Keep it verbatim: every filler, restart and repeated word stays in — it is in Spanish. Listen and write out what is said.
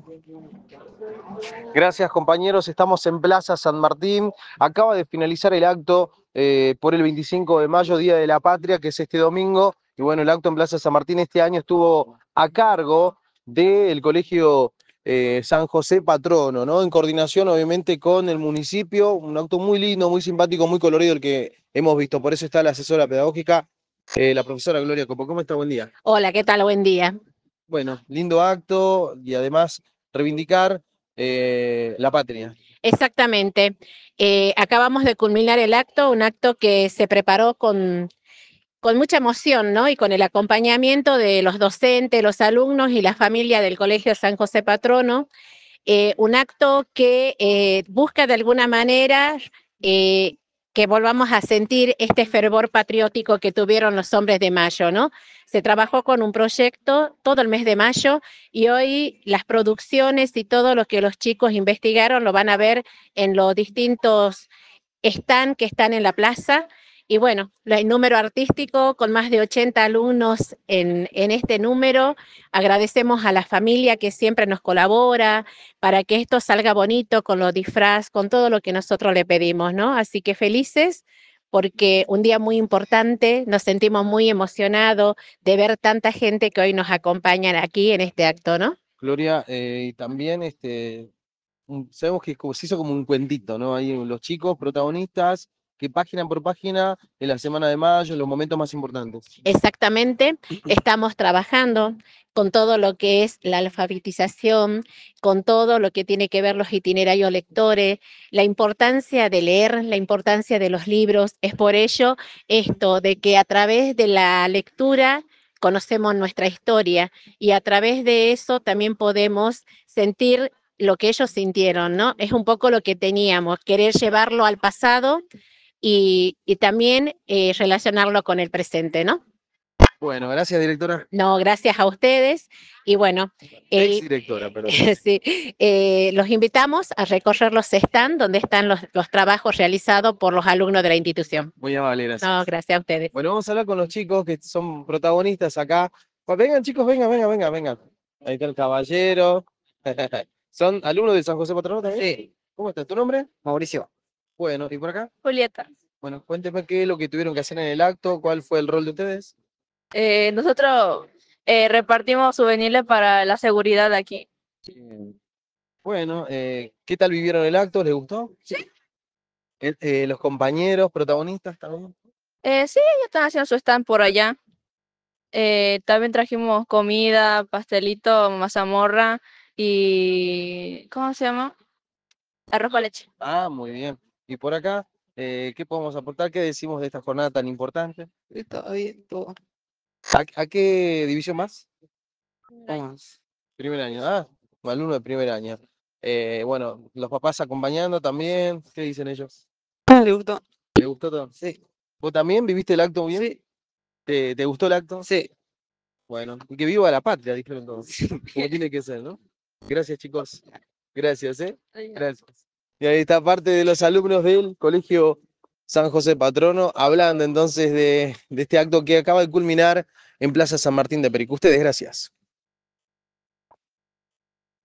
Gracias, compañeros. Estamos en Plaza San Martín. Acaba de finalizar el acto eh, por el veinticinco de mayo, Día de la Patria, que es este domingo. Y bueno, el acto en Plaza San Martín este año estuvo a cargo del Colegio eh, San José Patrono, ¿no? En coordinación, obviamente, con el municipio. Un acto muy lindo, muy simpático, muy colorido el que hemos visto. Por eso está la asesora pedagógica, eh, la profesora Gloria Copo. ¿Cómo está? Buen día. Hola, ¿qué tal? Buen día. Bueno, lindo acto y además reivindicar eh, la patria. Exactamente. Eh, acabamos de culminar el acto, un acto que se preparó con, con mucha emoción, ¿no? Y con el acompañamiento de los docentes, los alumnos y la familia del Colegio San José Patrono. Eh, un acto que eh, busca de alguna manera eh, que volvamos a sentir este fervor patriótico que tuvieron los hombres de mayo, ¿no? Se trabajó con un proyecto todo el mes de mayo y hoy las producciones y todo lo que los chicos investigaron lo van a ver en los distintos stands que están en la plaza. Y bueno, el número artístico con más de ochenta alumnos en, en este número. Agradecemos a la familia que siempre nos colabora para que esto salga bonito con los disfraz, con todo lo que nosotros le pedimos, ¿no? Así que felices porque un día muy importante, nos sentimos muy emocionados de ver tanta gente que hoy nos acompañan aquí en este acto, ¿no? Gloria, eh, y también este, un- sabemos que como- se hizo como un cuentito, ¿no? Ahí los chicos protagonistas, que página por página, en la semana de mayo, los momentos más importantes. Exactamente, estamos trabajando con todo lo que es la alfabetización, con todo lo que tiene que ver los itinerarios lectores, la importancia de leer, la importancia de los libros. Es por ello esto de que a través de la lectura conocemos nuestra historia y a través de eso también podemos sentir lo que ellos sintieron, ¿no? Es un poco lo que teníamos, querer llevarlo al pasado y, y también eh, relacionarlo con el presente, ¿no? Bueno, gracias, directora. No, gracias a ustedes. Y bueno, Ex el, directora, perdón. sí, eh, los invitamos a recorrer los stands donde están los, los trabajos realizados por los alumnos de la institución. Muy amable, No, gracias. gracias a ustedes. Bueno, vamos a hablar con los chicos que son protagonistas acá. Pues vengan, chicos, vengan, vengan, vengan, vengan. Ahí está el caballero. ¿Son alumnos de San José Patrono también? Sí. ¿Cómo está? ¿Tu nombre? Mauricio. Bueno, ¿y por acá? Julieta. Bueno, cuénteme qué es lo que tuvieron que hacer en el acto, cuál fue el rol de ustedes. Eh, nosotros eh, repartimos souvenirs para la seguridad de aquí. Bien. Bueno, eh, ¿qué tal vivieron el acto? ¿Les gustó? Sí. Eh, eh, los compañeros, protagonistas también. Eh, sí, ellos están haciendo su stand por allá. Eh, también trajimos comida, pastelito, mazamorra y... ¿Cómo se llama? Arroz con leche. Ah, muy bien. Y por acá, eh, ¿qué podemos aportar? ¿Qué decimos de esta jornada tan importante? Está bien, todo. ¿A, a qué división más? Vamos. Primer año. Ah, alumno de primer año. Eh, bueno, los papás acompañando también. ¿Qué dicen ellos? Ah, ¿le gustó? ¿Les gustó todo? Sí. ¿Vos también viviste el acto bien? Sí. ¿Te, te gustó el acto? Sí. Bueno, y que viva la patria, dijeron todos. Como tiene que ser, ¿no? Gracias, chicos. Gracias, ¿eh? Gracias. Y ahí está parte de los alumnos del Colegio San José Patrono, hablando entonces de, de este acto que acaba de culminar en Plaza San Martín de Perico. Ustedes, gracias.